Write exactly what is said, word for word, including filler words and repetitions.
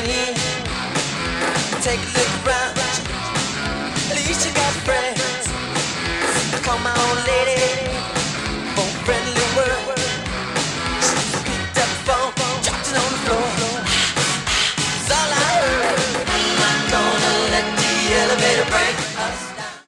Take a look around, at least you got friends. Call my old lady for friendly.